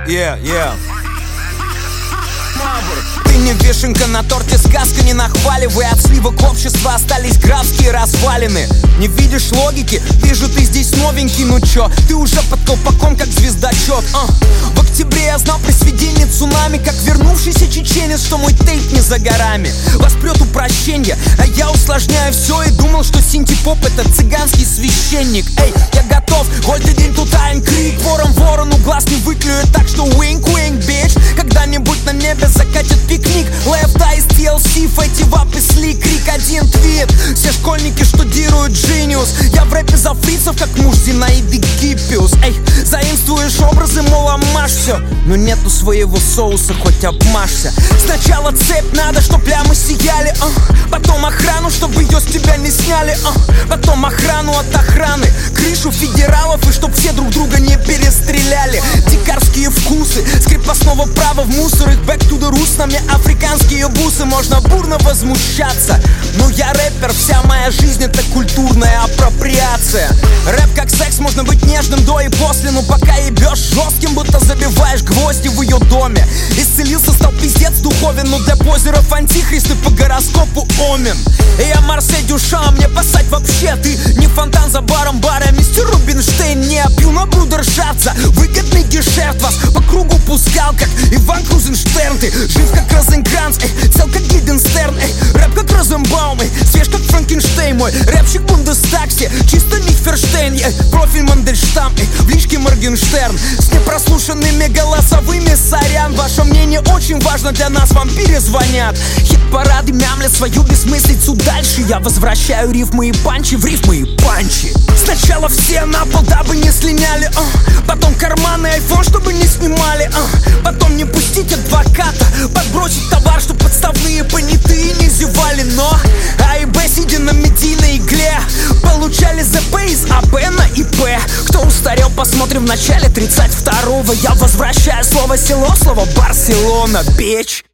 Ты не вишенка на торте, сказка не нахваливай. От сливок общества остались графские развалины. Не видишь логики? Вижу, ты здесь новенький. Ну чё, ты уже под колпаком, как звездочет. В октябре я знал про сведение цунами, как вернувшийся чеченец, что мой тейп не за горами. Вас прет упрощенье, а я усложняю все. И думал, что синти-поп это цыганский священник. Эй, я готов, хоть и день тут айн крик. Ворон ворону глаз не выклюет, так что wink-wink, bitch. Когда-нибудь на небе закатит пикник. Left Eye, TLC, Фэти Вап и Слик, Крик, один твит. Все школьники штудируют Genius. Я в рэпе за фрицев, как муж Зинаиды Гиппиус. Эй, заимствуешь образы, мол, амаш все. Но нету своего соуса, хоть обмажься. Сначала цепь надо, чтоб плямы сияли, потом охрану, чтобы ее с тебя не сняли, потом охрану от охраны, крышу федералов, и чтоб все друг друга не перестреляли. Дикарские вкусы, с крепостного права в мусор. Их back to the roots, на мне африканские бусы. Можно бурно возмущаться, но я рэпер, вся моя жизнь это культурная апроприация. Рэп как секс, можно быть нежным до и после, но пока ебешь жестким, будто забиваешь гвозди в ее доме. Исцелился, стал пиздец духовен, но для позеров антихрист и по гороскопу омен. И я Марсель Дюшам, мне пасать вообще. Ты не фонтан за баром бара, мистер Рубинштейн. Не пью, но буду ржаться, выгодный гешефт. Вас по кругу пускал, как Иван Крузенштерн. Ты жив как Розенкранц, цел как Гиденстерн. Рэп как Розенбаум, свеж как Франкенштейн. Мой рэпщик Бундестаг, все чисто Михферштейн. Профиль Мандельштам, в личке Моргенштерн. С непрослушанными голосовыми, сорян. Ваше мнение очень важно для нас, вам перезвонят. Хит-парады мямлят свою бессмыслицу дальше. Я возвращаю рифмы и панчи в рифмы и панчи. Сначала все на пол, дабы не слиняли, потом карманы айфон, чтобы не снимали, потом не пустить адвоката, подбросить товар, чтоб подставные понятые не зевали. Но А и Б, сидя на медийной игле, получали ЗП из АБ на ИП. Кто устарел, посмотрим в начале 32-го. Я возвращаю слово село, слово Барселона, бич.